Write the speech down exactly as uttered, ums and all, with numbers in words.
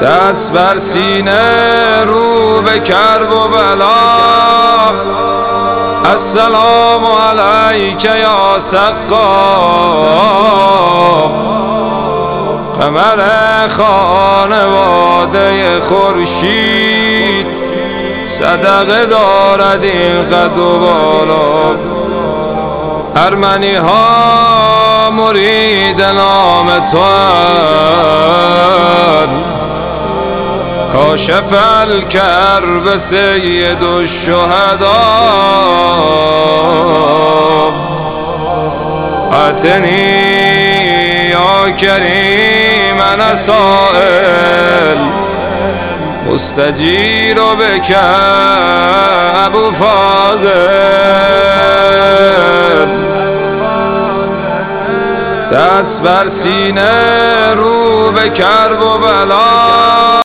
دست بر سینه رو به کرب و بلا. السلام علیک یا سقا، قمر خانواده خورشید. صدقه دارد این قد و بالا، ارمنی ها مرید نام تو اند. کاشف الکرب سید الشهداء، اتنی یا کریم انا سائل، مستجیر بک ابو فاضل. دست بر سینه رو به کرب و بلا.